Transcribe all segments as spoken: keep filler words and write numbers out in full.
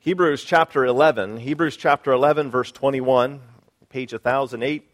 Hebrews chapter eleven, Hebrews chapter eleven, verse twenty-one, page one thousand eight.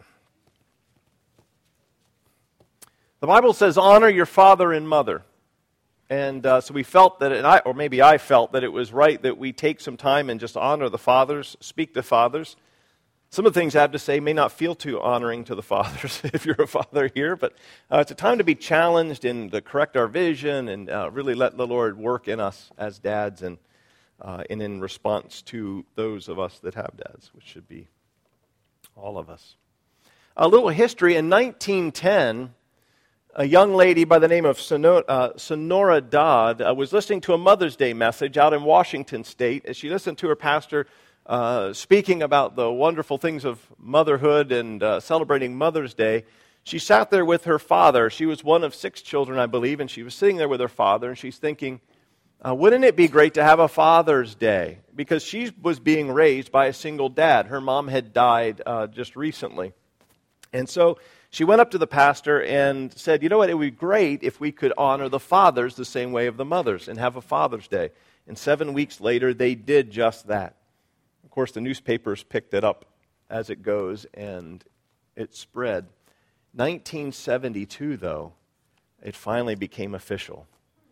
The Bible says, honor your father and mother. And uh, so we felt that, and I, or maybe I felt that it was right that we take some time and just honor the fathers, speak to fathers. Some of the things I have to say may not feel too honoring to the fathers if you're a father here, but uh, it's a time to be challenged and to correct our vision and uh, really let the Lord work in us as dads and Uh, and in response to those of us that have dads, which should be all of us. A little history. In nineteen ten, a young lady by the name of Sonora, uh, Sonora Dodd uh, was listening to a Mother's Day message out in Washington State. As she listened to her pastor uh, speaking about the wonderful things of motherhood and uh, celebrating Mother's Day, she sat there with her father. She was one of six children, I believe, and she was sitting there with her father, and she's thinking, Uh, wouldn't it be great to have a Father's Day? Because she was being raised by a single dad. Her mom had died uh, just recently. And so she went up to the pastor and said, you know what, it would be great if we could honor the fathers the same way of the mothers and have a Father's Day. And seven weeks later, they did just that. Of course, the newspapers picked it up as it goes, and it spread. nineteen seventy-two, though, it finally became official.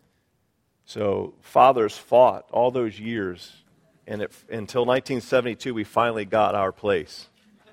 So fathers fought all those years, and it, until nineteen seventy-two, we finally got our place.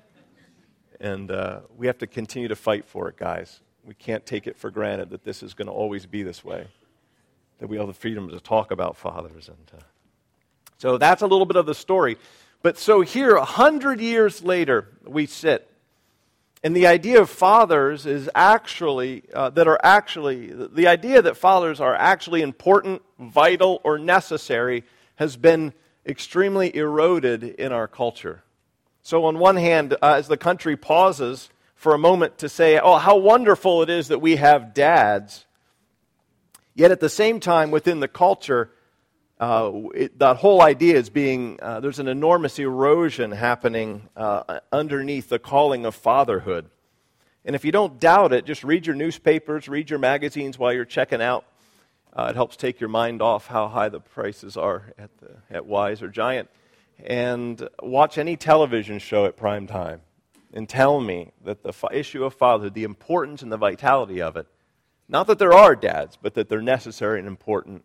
And uh, we have to continue to fight for it, guys. We can't take it for granted that this is going to always be this way, that we have the freedom to talk about fathers. And uh, so that's a little bit of the story. But so here, a hundred years later, we sit. And the idea of fathers is actually, uh, that are actually, the idea that fathers are actually important, vital, or necessary has been extremely eroded in our culture. So on one hand, uh, as the country pauses for a moment to say, oh, how wonderful it is that we have dads, yet at the same time within the culture, uh, it, that whole idea is being, uh, there's an enormous erosion happening uh, underneath the calling of fatherhood. And if you don't doubt it, just read your newspapers, read your magazines while you're checking out. Uh, it helps take your mind off how high the prices are at, the, at Wise or Giant. And watch any television show at prime time and tell me that the f- issue of fatherhood, the importance and the vitality of it, not that there are dads, but that they're necessary and important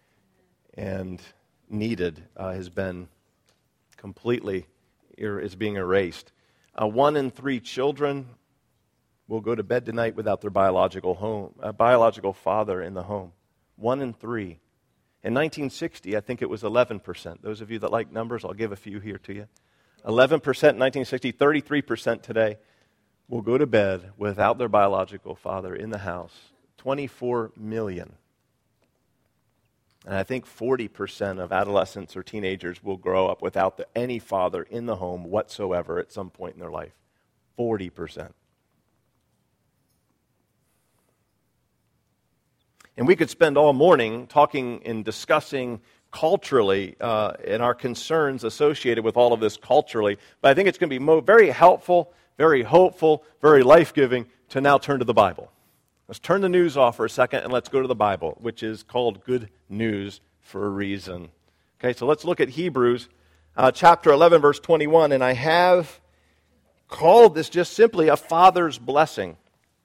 and needed, uh, has been completely, er- is being erased. Uh, one in three children will go to bed tonight without their biological home, a biological father in the home. One in three. In nineteen sixty, I think it was eleven percent. Those of you that like numbers, I'll give a few here to you. eleven percent in nineteen sixty, thirty-three percent today will go to bed without their biological father in the house. twenty-four million. And I think forty percent of adolescents or teenagers will grow up without the, any father in the home whatsoever at some point in their life. forty percent. And we could spend all morning talking and discussing culturally uh, and our concerns associated with all of this culturally. But I think it's going to be mo- very helpful, very hopeful, very life-giving to now turn to the Bible. Let's turn the news off for a second and let's go to the Bible, which is called good news for a reason. Okay, so let's look at Hebrews uh, chapter eleven, verse twenty-one. And I have called this just simply a father's blessing.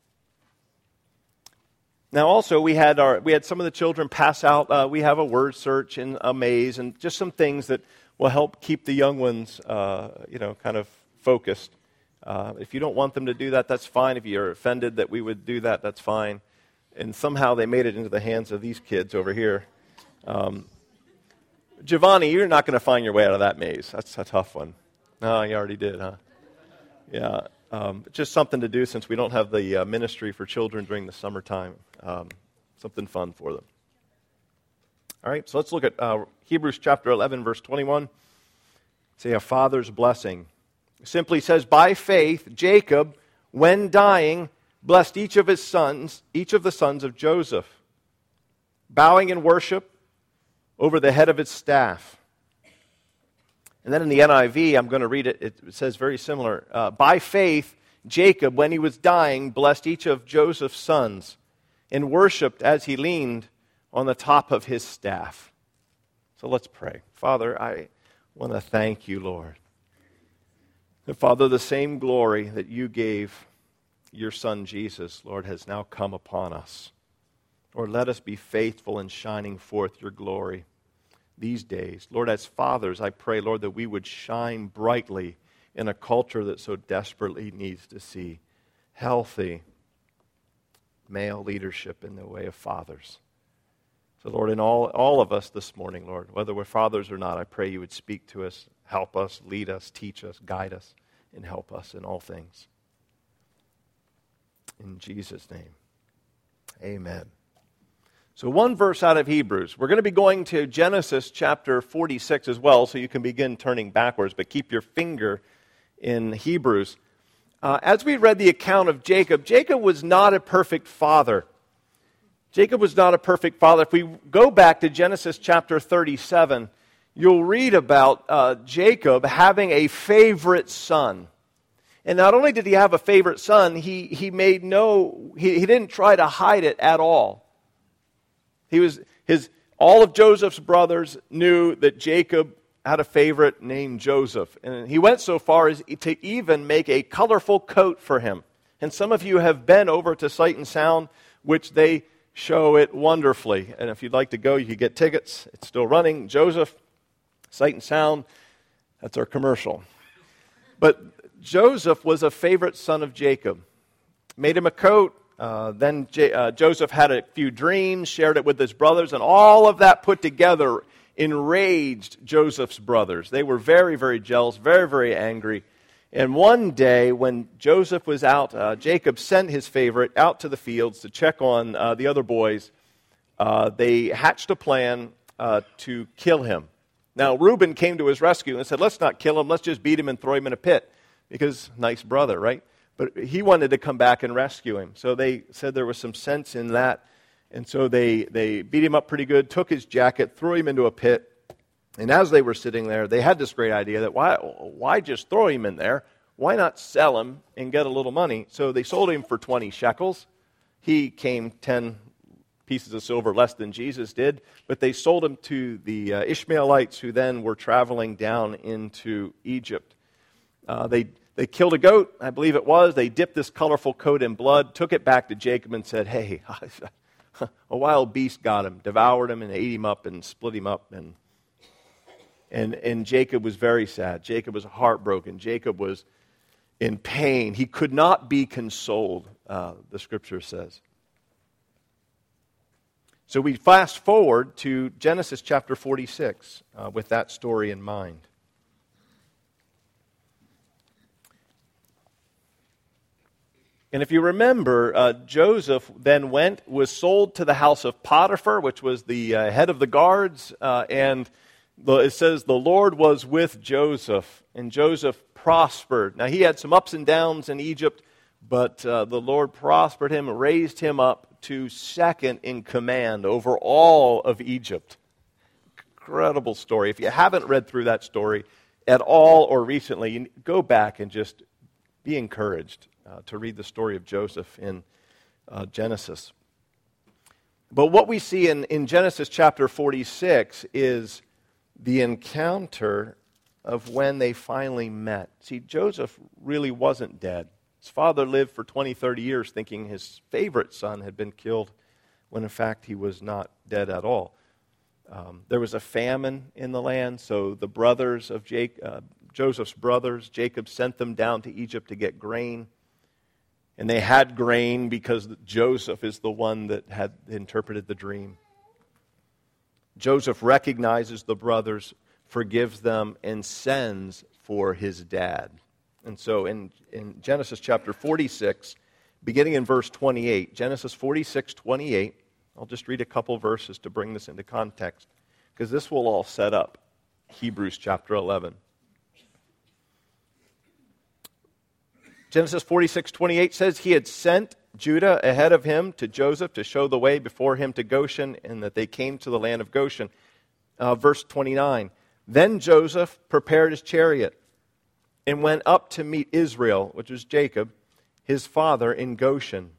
Now, also, we had our we had some of the children pass out. Uh, we have a word search and a maze and just some things that will help keep the young ones, uh, you know, kind of focused. Uh, if you don't want them to do that, that's fine. If you're offended that we would do that, that's fine. And somehow they made it into the hands of these kids over here. Um, Giovanni, you're not going to find your way out of that maze. That's a tough one. No, you already did, huh? Yeah. Um, just something to do since we don't have the uh, ministry for children during the summertime. Um, something fun for them. All right, so let's look at uh, Hebrews chapter eleven, verse twenty-one. Say a father's blessing. It simply says, by faith, Jacob, when dying, blessed each of his sons, each of the sons of Joseph, bowing in worship over the head of his staff. And then in the N I V, I'm going to read it, it says very similar. Uh, by faith, Jacob, when he was dying, blessed each of Joseph's sons and worshipped as he leaned on the top of his staff. So let's pray. Father, I want to thank you, Lord. And Father, the same glory that you gave your Son Jesus, Lord, has now come upon us. Lord, let us be faithful in shining forth your glory these days. Lord, as fathers, I pray, Lord, that we would shine brightly in a culture that so desperately needs to see healthy male leadership in the way of fathers. So, Lord, in all, all of us this morning, Lord, whether we're fathers or not, I pray you would speak to us, help us, lead us, teach us, guide us, and help us in all things. In Jesus' name, amen. So one verse out of Hebrews. We're going to be going to Genesis chapter forty-six as well, so you can begin turning backwards, but keep your finger in Hebrews. Uh, as we read the account of Jacob, Jacob was not a perfect father. Jacob was not a perfect father. If we go back to Genesis chapter thirty-seven, you'll read about uh, Jacob having a favorite son. And not only did he have a favorite son, he, he made no, he, he didn't try to hide it at all. He was his all of Joseph's brothers knew that Jacob had a favorite named Joseph. And he went so far as to even make a colorful coat for him. And some of you have been over to Sight and Sound, which they show it wonderfully. And if you'd like to go, you can get tickets. It's still running. Joseph, Sight and Sound, that's our commercial. But Joseph was a favorite son of Jacob. Made him a coat. Uh, then J- uh, Joseph had a few dreams, shared it with his brothers, and all of that put together enraged Joseph's brothers. They were very, very jealous, very, very angry. And one day when Joseph was out, uh, Jacob sent his favorite out to the fields to check on uh, the other boys. Uh, they hatched a plan uh, to kill him. Now, Reuben came to his rescue and said, let's not kill him, let's just beat him and throw him in a pit. Because, nice brother, right? But he wanted to come back and rescue him. So they said there was some sense in that. And so they, they beat him up pretty good, took his jacket, threw him into a pit. And as they were sitting there, they had this great idea that why, why just throw him in there? Why not sell him and get a little money? So they sold him for twenty shekels. He came ten pieces of silver less than Jesus did. But they sold him to the uh, Ishmaelites who then were traveling down into Egypt. Uh, they They killed a goat, I believe it was. They dipped this colorful coat in blood, took it back to Jacob and said, hey, a wild beast got him, devoured him and ate him up and split him up. And, and, and Jacob was very sad. Jacob was heartbroken. Jacob was in pain. He could not be consoled, uh, the scripture says. So we fast forward to Genesis chapter forty-six uh, with that story in mind. And if you remember, uh, Joseph then went, was sold to the house of Potiphar, which was the uh, head of the guards, uh, and the, it says the Lord was with Joseph, and Joseph prospered. Now, he had some ups and downs in Egypt, but uh, the Lord prospered him, raised him up to second in command over all of Egypt. Incredible story. If you haven't read through that story at all or recently, you go back and just be encouraged. Uh, to read the story of Joseph in uh, Genesis. But what we see in, in Genesis chapter forty-six is the encounter of when they finally met. See, Joseph really wasn't dead. His father lived for twenty, thirty years thinking his favorite son had been killed, when in fact he was not dead at all. Um, there was a famine in the land, so the brothers of Jake, uh, Joseph's brothers, Jacob sent them down to Egypt to get grain. And they had grain because Joseph is the one that had interpreted the dream. Joseph recognizes the brothers, forgives them, and sends for his dad. And so in, in Genesis chapter forty-six, beginning in verse twenty-eight, Genesis forty-six, twenty-eight, I'll just read a couple verses to bring this into context, because this will all set up Hebrews chapter eleven. Genesis forty-six, twenty-eight says, he had sent Judah ahead of him to Joseph to show the way before him to Goshen, and that they came to the land of Goshen. Uh, verse twenty-nine, then Joseph prepared his chariot and went up to meet Israel, which was Jacob, his father, in Goshen.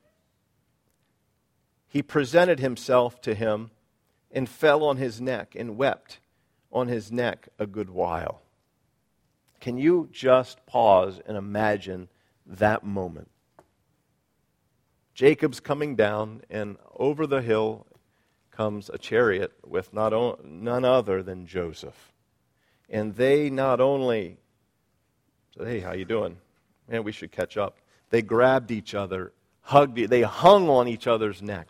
He presented himself to him and fell on his neck and wept. on his neck a good while. Can you just pause and imagine that moment? Jacob's coming down, and over the hill comes a chariot with not o- none other than Joseph. And they not only said, "Hey, how you doing? Man, we should catch up." They grabbed each other, hugged, they hung on each other's neck.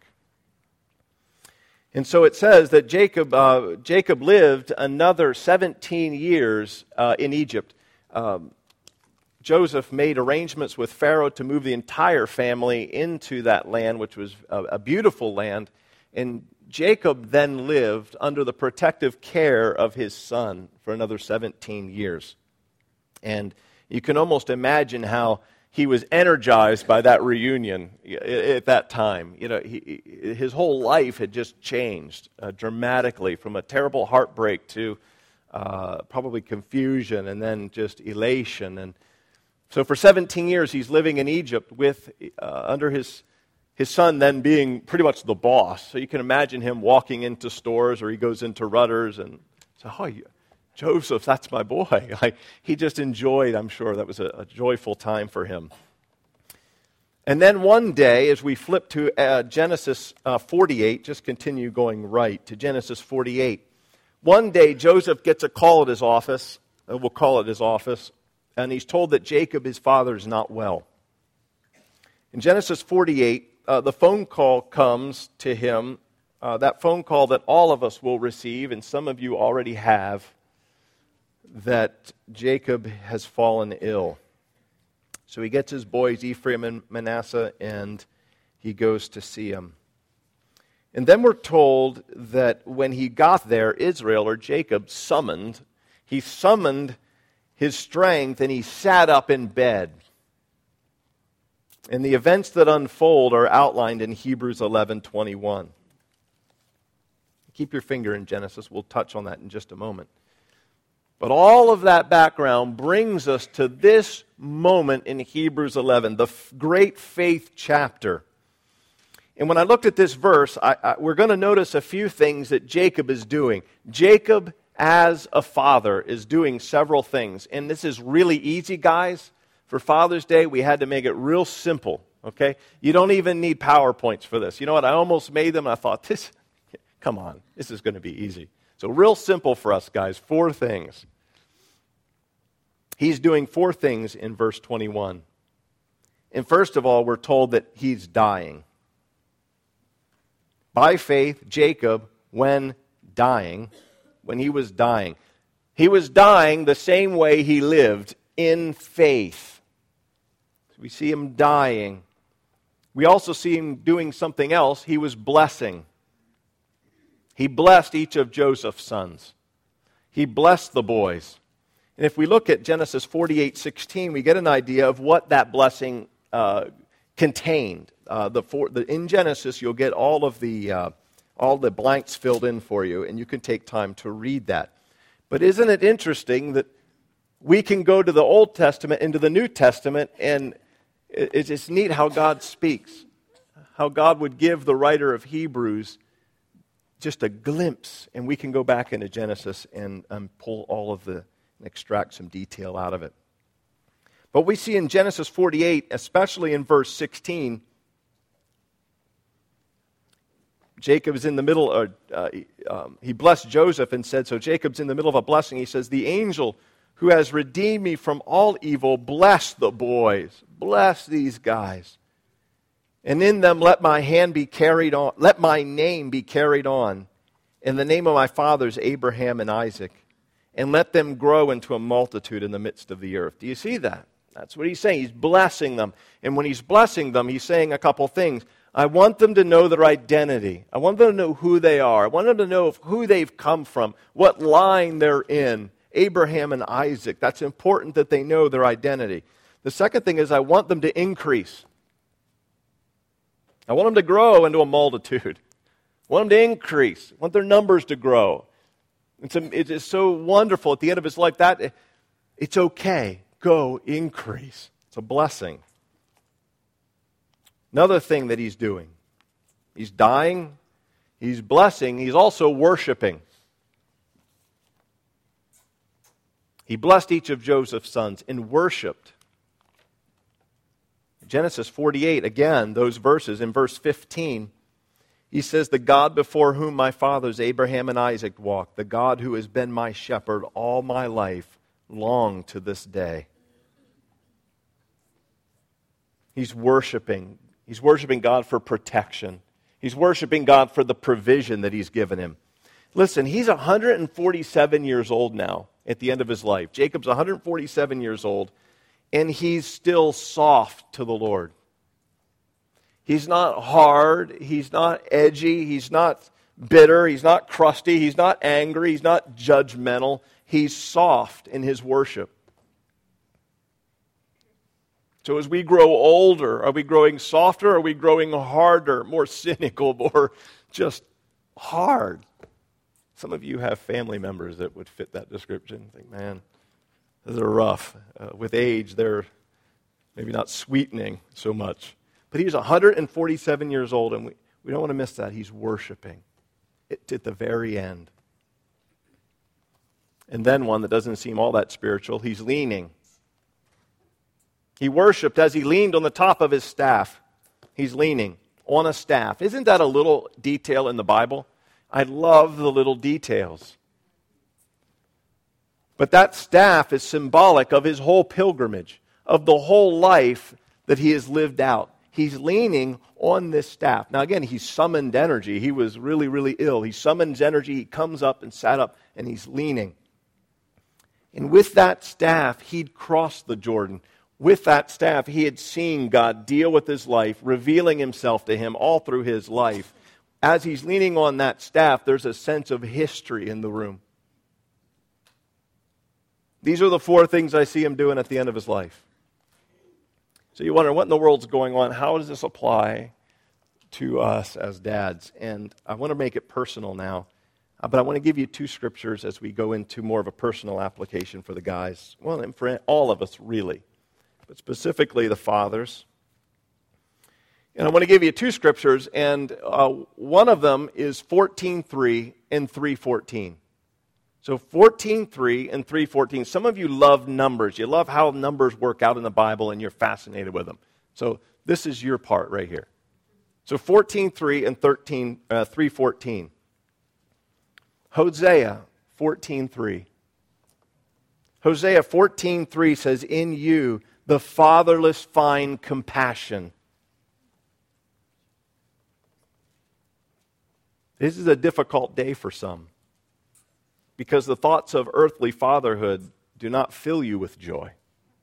And so it says that Jacob uh, Jacob lived another seventeen years uh, in Egypt. Um, Joseph made arrangements with Pharaoh to move the entire family into that land, which was a, a beautiful land. And Jacob then lived under the protective care of his son for another seventeen years. And you can almost imagine how he was energized by that reunion at that time. You know, he, his whole life had just changed uh, dramatically, from a terrible heartbreak to uh, probably confusion and then just elation. And so for seventeen years, he's living in Egypt with uh, under his his son then being pretty much the boss. So you can imagine him walking into stores, or he goes into Rutter's and say, "Oh, you, Joseph, that's my boy." I, he just enjoyed, I'm sure, that was a, a joyful time for him. And then one day, as we flip to uh, Genesis uh, forty-eight, just continue going right to Genesis forty-eight. One day, Joseph gets a call at his office, uh, we'll call it his office, and he's told that Jacob, his father, is not well. In Genesis forty-eight, uh, the phone call comes to him, uh, that phone call that all of us will receive, and some of you already have, that Jacob has fallen ill. So he gets his boys, Ephraim and Manasseh, and he goes to see him. And then we're told that when he got there, Israel, or Jacob, summoned, he summoned his strength, and he sat up in bed. And the events that unfold are outlined in Hebrews eleven twenty-one. Keep your finger in Genesis. We'll touch on that in just a moment. But all of that background brings us to this moment in Hebrews eleven, the f- great faith chapter. And when I looked at this verse, I, I, we're going to notice a few things that Jacob is doing. Jacob, as a father, is doing several things. And this is really easy, guys. For Father's Day, we had to make it real simple, okay? You don't even need PowerPoints for this. You know what? I almost made them, and I thought, this, come on, this is going to be easy. So real simple for us, guys. Four things. He's doing four things in verse twenty-one. And first of all, we're told that he's dying. By faith, Jacob, when dying, when he was dying, he was dying the same way he lived, in faith. We see him dying. We also see him doing something else. He was blessing. He blessed each of Joseph's sons. He blessed the boys. And if we look at Genesis forty-eight sixteen, we get an idea of what that blessing uh, contained. Uh, the, for, the, in Genesis, you'll get all of the uh, all the blanks filled in for you, and you can take time to read that. But isn't it interesting that we can go to the Old Testament into the New Testament, and it's just neat how God speaks, how God would give the writer of Hebrews just a glimpse, and we can go back into Genesis and um, pull all of the, and extract some detail out of it. But we see in Genesis forty-eight, especially in verse sixteen, Jacob is in the middle, uh, uh, um, he blessed Joseph and said, so Jacob's in the middle of a blessing. He says, the angel who has redeemed me from all evil, bless the boys, bless these guys. And in them let my hand be carried on, let my name be carried on, in the name of my fathers Abraham and Isaac, and let them grow into a multitude in the midst of the earth. Do you see that? That's what he's saying. He's blessing them. And when he's blessing them, he's saying a couple things. I want them to know their identity. I want them to know who they are. I want them to know who they've come from, what line they're in. Abraham and Isaac. That's important that they know their identity. The second thing is I want them to increase. I want them to grow into a multitude. I want them to increase. I want their numbers to grow. It's, a, it is so wonderful at the end of his life that it's okay. Go increase. It's a blessing. Another thing that he's doing. He's dying. He's blessing. He's also worshiping. He blessed each of Joseph's sons and worshiped. Genesis forty-eight, again, those verses, in verse fifteen, he says, the God before whom my fathers Abraham and Isaac walked, the God who has been my shepherd all my life, long to this day. He's worshiping. He's worshiping God for protection. He's worshiping God for the provision that He's given him. Listen, he's one hundred forty-seven years old now at the end of his life. Jacob's one hundred forty-seven years old, and he's still soft to the Lord. He's not hard. He's not edgy. He's not bitter. He's not crusty. He's not angry. He's not judgmental. He's soft in his worship. So as we grow older, are we growing softer? Are we growing harder, more cynical, more just hard? Some of you have family members that would fit that description. Think, man, they're rough. Uh, with age, they're maybe not sweetening so much. But he's one hundred forty-seven years old, and we, we don't want to miss that. He's worshiping it at the very end. And then one that doesn't seem all that spiritual, he's leaning. He worshiped as he leaned on the top of his staff. He's leaning on a staff. Isn't that a little detail in the Bible? I love the little details. But that staff is symbolic of his whole pilgrimage, of the whole life that he has lived out. He's leaning on this staff. Now again, he summoned energy. He was really, really ill. He summons energy. He comes up and sat up, and he's leaning. And with that staff, he'd crossed the Jordan. With that staff, he had seen God deal with his life, revealing himself to him all through his life. As he's leaning on that staff, there's a sense of history in the room. These are the four things I see him doing at the end of his life. So you wonder, what in the world's going on? How does this apply to us as dads? And I want to make it personal now. Uh, but I want to give you two scriptures as we go into more of a personal application for the guys. Well, and for all of us, really. But specifically the fathers. And I want to give you two scriptures, and uh, one of them is fourteen three and three fourteen. So fourteen three and three fourteen. Some of you love numbers. You love how numbers work out in the Bible, and you're fascinated with them. So this is your part right here. So fourteen three and thirteen, uh, three fourteen. Hosea fourteen three. Hosea fourteen three says, in you the fatherless find compassion. This is a difficult day for some, because the thoughts of earthly fatherhood do not fill you with joy.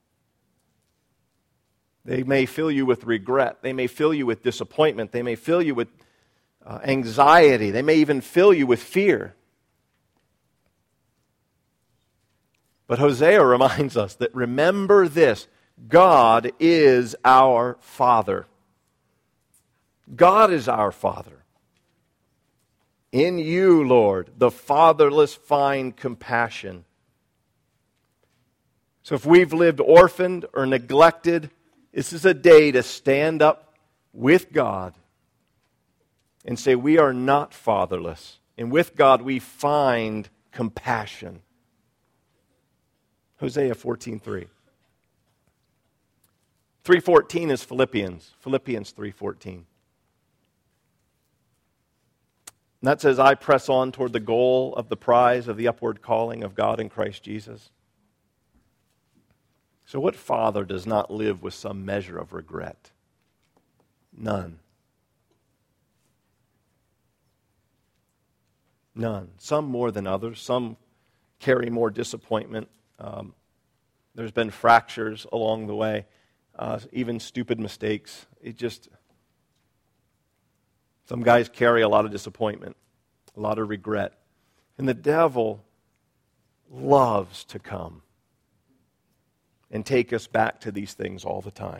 They may fill you with regret. They may fill you with disappointment. They may fill you with uh, anxiety. They may even fill you with fear. But Hosea reminds us that, remember this, God is our Father. God is our Father. In you, Lord, the fatherless find compassion. So if we've lived orphaned or neglected, this is a day to stand up with God and say, we are not fatherless. And with God, we find compassion. Hosea fourteen three. three fourteen is Philippians. Philippians three fourteen. And that says, I press on toward the goal of the prize of the upward calling of God in Christ Jesus. So what father does not live with some measure of regret? None. None. Some more than others. Some carry more disappointment. Um, there's been fractures along the way. Uh, even stupid mistakes. It just... Some guys carry a lot of disappointment, a lot of regret. And the devil loves to come and take us back to these things all the time.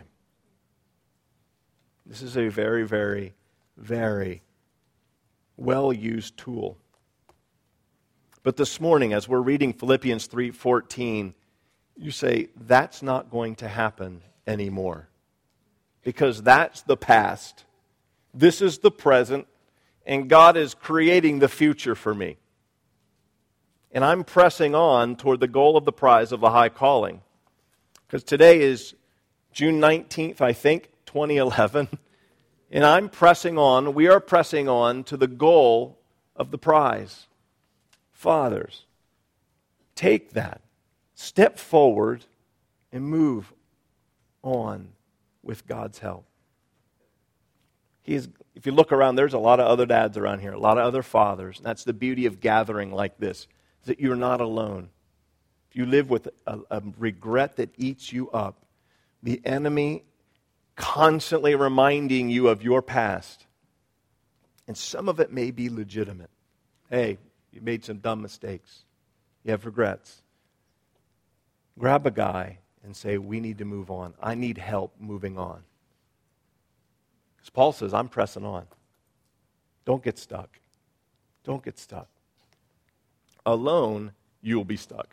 This is a very, very, very well-used tool. But this morning, as we're reading Philippians three fourteen, you say, that's not going to happen anymore. Because that's the past. This is the present, and God is creating the future for me. And I'm pressing on toward the goal of the prize of the high calling. Because today is June nineteenth, I think, twenty eleven. And I'm pressing on, we are pressing on to the goal of the prize. Fathers, take that, step forward, and move on with God's help. He is, if you look around, there's a lot of other dads around here, a lot of other fathers. And that's the beauty of gathering like this, is that you're not alone. If you live with a, a regret that eats you up, the enemy constantly reminding you of your past, and some of it may be legitimate. Hey, you made some dumb mistakes. You have regrets. Grab a guy and say, we need to move on. I need help moving on. As Paul says, I'm pressing on. Don't get stuck. Don't get stuck. Alone, you'll be stuck.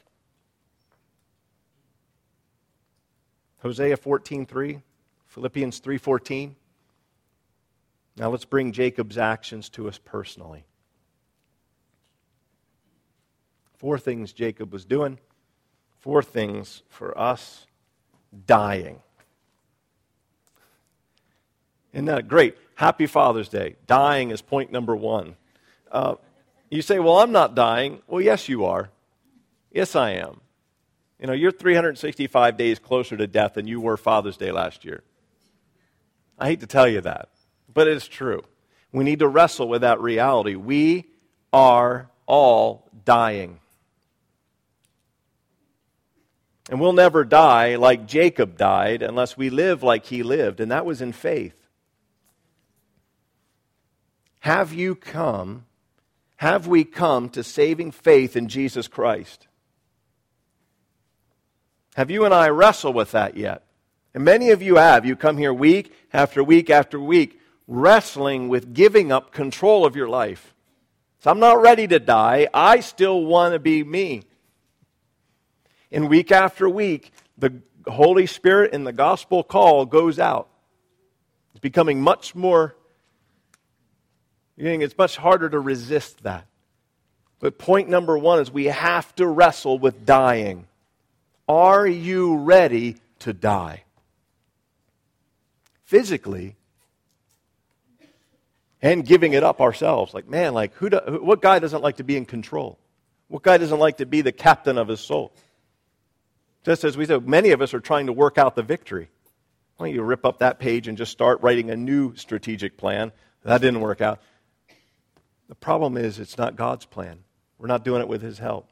Hosea fourteen three, Philippians three fourteen. Now let's bring Jacob's actions to us personally. Four things Jacob was doing. Four things for us. Dying. Isn't that great? Happy Father's Day. Dying is point number one. Uh, you say, well, I'm not dying. Well, yes, you are. Yes, I am. You know, you're three hundred sixty-five days closer to death than you were Father's Day last year. I hate to tell you that, but it's true. We need to wrestle with that reality. We are all dying. And we'll never die like Jacob died unless we live like he lived, and that was in faith. Have you come, have we come to saving faith in Jesus Christ? Have you and I wrestled with that yet? And many of you have. You come here week after week after week, wrestling with giving up control of your life. So I'm not ready to die. I still want to be me. And week after week, the Holy Spirit and the gospel call goes out. It's becoming much more, you think it's much harder to resist that. But point number one is we have to wrestle with dying. Are you ready to die? Physically, and giving it up ourselves. Like, man, like who? Do, what guy doesn't like to be in control? What guy doesn't like to be the captain of his soul? Just as we said, many of us are trying to work out the victory. Why don't you rip up that page and just start writing a new strategic plan? That didn't work out. The problem is it's not God's plan. We're not doing it with His help.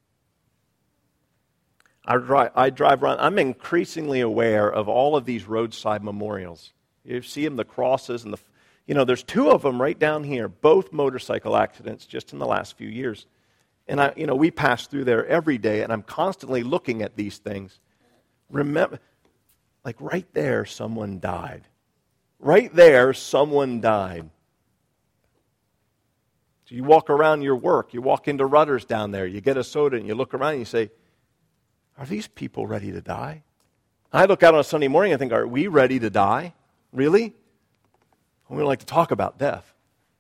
I drive, I drive around. I'm increasingly aware of all of these roadside memorials. You see them, the crosses, and the, you know, there's two of them right down here, both motorcycle accidents just in the last few years. And I, you know, we pass through there every day, and I'm constantly looking at these things. Remember, like right there, someone died. Right there, someone died. So you walk around your work, you walk into Rutter's down there, you get a soda, and you look around and you say, are these people ready to die? I look out on a Sunday morning and think, are we ready to die? Really? We don't like to talk about death.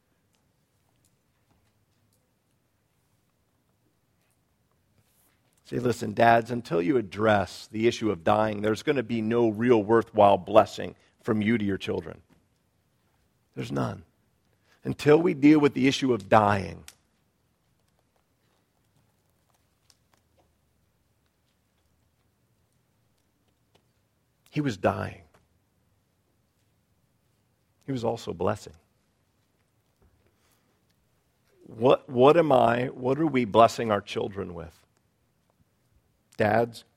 Say, listen, dads, until you address the issue of dying, there's going to be no real worthwhile blessing from you to your children. There's none. Until we deal with the issue of dying. He was dying. He was also blessing. What, what am I, what are we blessing our children with? Dads?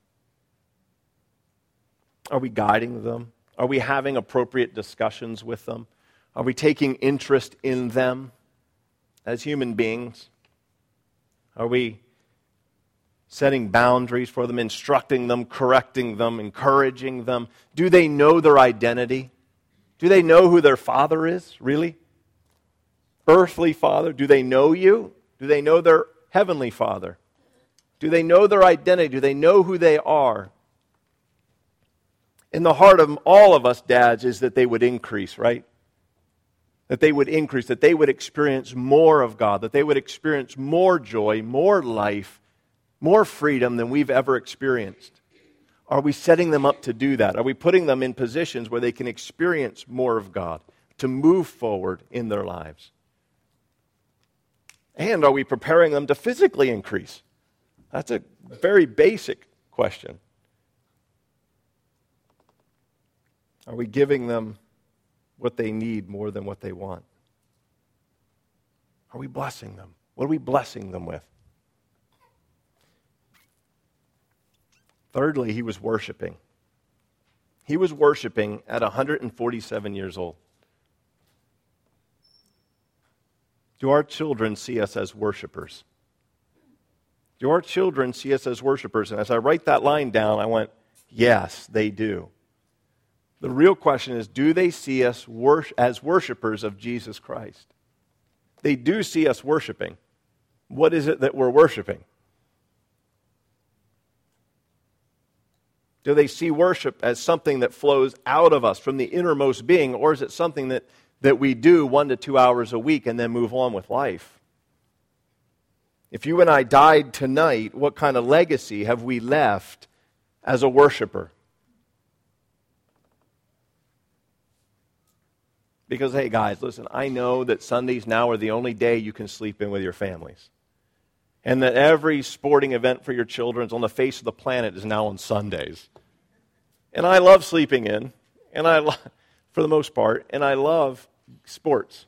Are we guiding them? Are we having appropriate discussions with them? Are we taking interest in them as human beings? Are we setting boundaries for them, instructing them, correcting them, encouraging them? Do they know their identity? Do they know who their father is, really? Earthly father, do they know you? Do they know their heavenly father? Do they know their identity? Do they know who they are? In the heart of all of us dads is that they would increase, right? that they would increase, that they would experience more of God, that they would experience more joy, more life, more freedom than we've ever experienced? Are we setting them up to do that? Are we putting them in positions where they can experience more of God, to move forward in their lives? And are we preparing them to physically increase? That's a very basic question. Are we giving them what they need more than what they want? Are we blessing them? What are we blessing them with? Thirdly, he was worshiping. He was worshiping at one hundred forty-seven years old. Do our children see us as worshipers? Do our children see us as worshipers? And as I write that line down, I went, yes, they do. The real question is, do they see us wor- as worshipers of Jesus Christ? They do see us worshiping. What is it that we're worshiping? Do they see worship as something that flows out of us from the innermost being, or is it something that, that we do one to two hours a week and then move on with life? If you and I died tonight, what kind of legacy have we left as a worshiper? Because, hey guys, listen, I know that Sundays now are the only day you can sleep in with your families. And that every sporting event for your children on the face of the planet is now on Sundays. And I love sleeping in, and I lo- for the most part, and I love sports.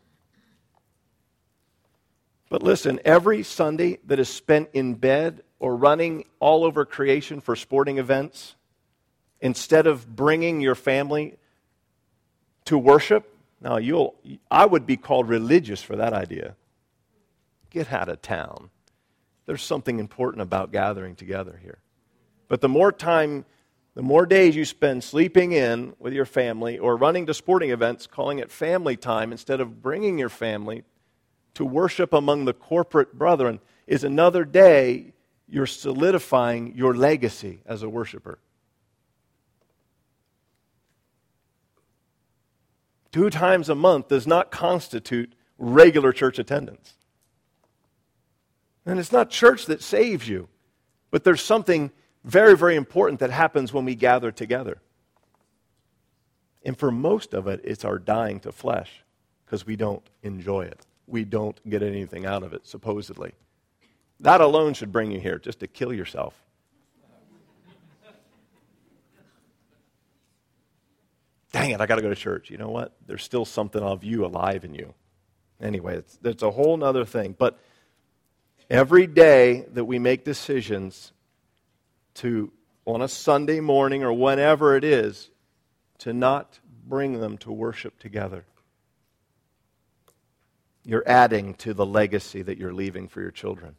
But listen, every Sunday that is spent in bed or running all over creation for sporting events, instead of bringing your family to worship, now you'll, I would be called religious for that idea. Get out of town. There's something important about gathering together here. But the more time, the more days you spend sleeping in with your family or running to sporting events, calling it family time instead of bringing your family to worship among the corporate brethren, is another day you're solidifying your legacy as a worshiper. Two times a month does not constitute regular church attendance. And it's not church that saves you, but there's something very, very important that happens when we gather together. And for most of it, it's our dying to flesh because we don't enjoy it. We don't get anything out of it, supposedly. That alone should bring you here, just to kill yourself. Dang it, I got to go to church. You know what? There's still something of you alive in you. Anyway, it's, it's a whole other thing. But every day that we make decisions to, on a Sunday morning or whenever it is, to not bring them to worship together, you're adding to the legacy that you're leaving for your children.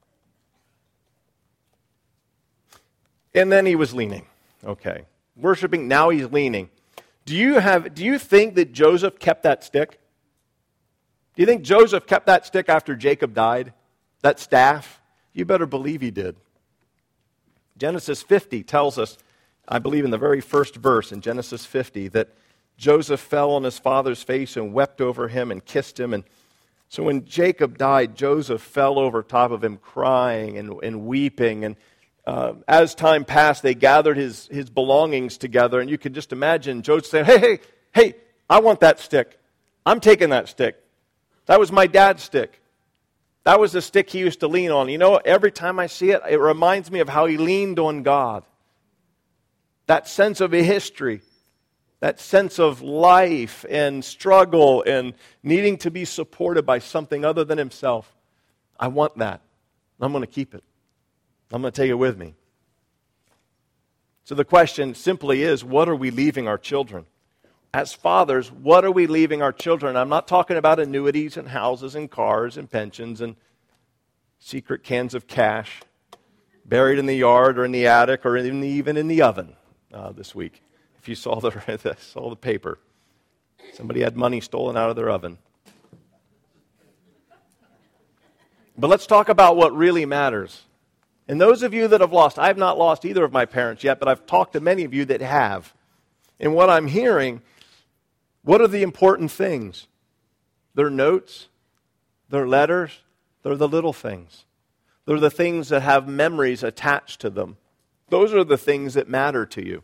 And then he was leaning. Okay. Worshiping, now he's leaning. Do you have? Do you think that Joseph kept that stick? Do you think Joseph kept that stick after Jacob died? That staff? You better believe he did. Genesis fifty tells us, I believe in the very first verse in Genesis fifty, that Joseph fell on his father's face and wept over him and kissed him. And so when Jacob died, Joseph fell over top of him crying and, and weeping. And uh, as time passed, they gathered his, his belongings together. And you can just imagine Joseph saying, hey, hey, hey, I want that stick. I'm taking that stick. That was my dad's stick. That was the stick he used to lean on. You know, every time I see it, it reminds me of how he leaned on God. That sense of a history. That sense of life and struggle and needing to be supported by something other than himself. I want that. I'm going to keep it. I'm going to take it with me. So the question simply is, what are we leaving our children? As fathers, what are we leaving our children? I'm not talking about annuities and houses and cars and pensions and secret cans of cash buried in the yard or in the attic or in the, even in the oven uh, this week. If you saw the, saw the paper, somebody had money stolen out of their oven. But let's talk about what really matters. And those of you that have lost, I have not lost either of my parents yet, but I've talked to many of you that have. And what I'm hearing, what are the important things? They're notes, they're letters, they're the little things. They're the things that have memories attached to them. Those are the things that matter to you.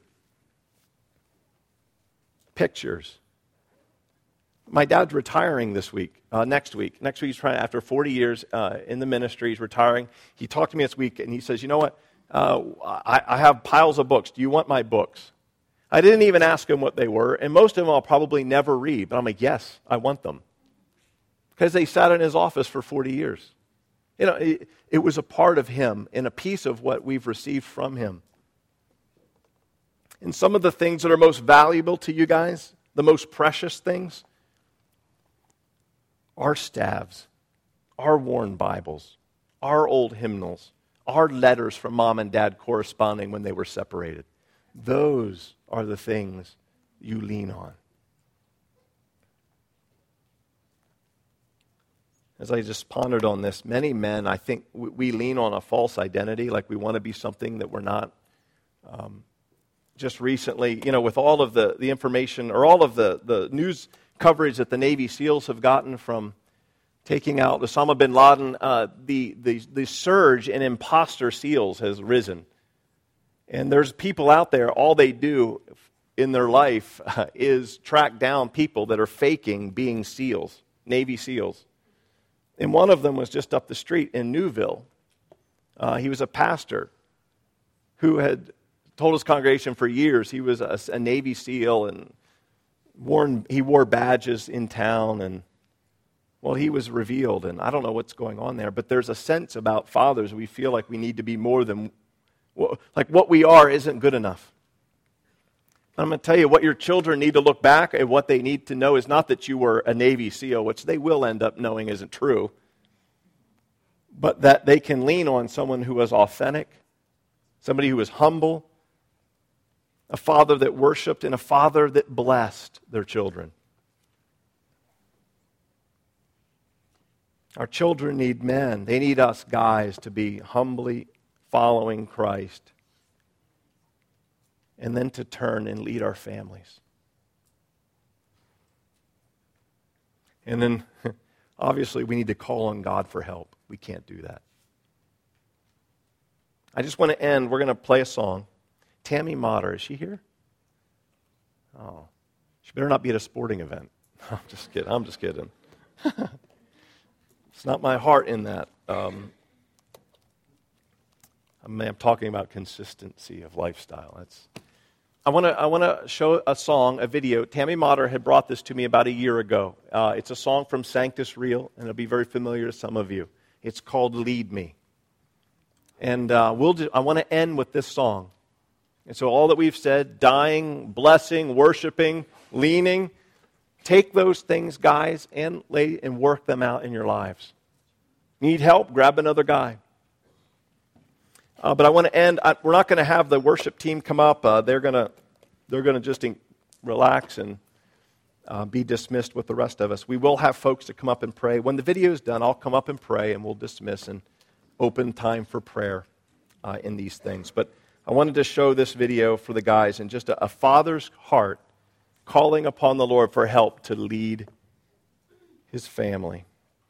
Pictures. My dad's retiring this week, uh, next week. Next week he's trying, after forty years uh, in the ministry, he's retiring. He talked to me this week and he says, you know what, uh, I, I have piles of books. Do you want my books? I didn't even ask him what they were, and most of them I'll probably never read. But I'm like, yes, I want them. Because they sat in his office for forty years. You know, it, it was a part of him and a piece of what we've received from him. And some of the things that are most valuable to you guys, the most precious things, our staves, our worn Bibles, our old hymnals, our letters from mom and dad corresponding when they were separated. Those are the things you lean on. As I just pondered on this, many men, I think we lean on a false identity, like we want to be something that we're not. Um, just recently, you know, with all of the, the information or all of the, the news coverage that the Navy SEALs have gotten from taking out Osama bin Laden, uh, the, the, the surge in imposter SEALs has risen. And there's people out there, all they do in their life uh, is track down people that are faking being SEALs, Navy SEALs. And one of them was just up the street in Newville. Uh, he was a pastor who had told his congregation for years he was a, a Navy SEAL and worn, he wore badges in town. And, well, he was revealed. And I don't know what's going on there, but there's a sense about fathers. We feel like we need to be more than, like what we are isn't good enough. I'm going to tell you what your children need to look back at. What they need to know is not that you were a Navy SEAL, which they will end up knowing isn't true, but that they can lean on someone who was authentic, somebody who was humble, a father that worshiped, and a father that blessed their children. Our children need men. They need us guys to be humbly following Christ. And then to turn and lead our families. And then, obviously, we need to call on God for help. We can't do that. I just want to end. We're going to play a song. Tammy Motter, is she here? Oh, she better not be at a sporting event. I'm just kidding. I'm just kidding. It's not my heart in that. Um, I'm talking about consistency of lifestyle. That's. I want to I want to show a song, a video. Tammy Motter had brought this to me about a year ago. Uh, it's a song from Sanctus Real, and it'll be very familiar to some of you. It's called "Lead Me," and uh, we'll. Do, I want to end with this song. And so, all that we've said: dying, blessing, worshiping, leaning. Take those things, guys, and lay and work them out in your lives. Need help? Grab another guy. Uh, but I want to end. I, we're not going to have the worship team come up. Uh, they're going to they're going to just in, relax and uh, be dismissed with the rest of us. We will have folks to come up and pray. When the video is done, I'll come up and pray, and we'll dismiss and open time for prayer uh, in these things. But I wanted to show this video for the guys and just a, a father's heart calling upon the Lord for help to lead his family.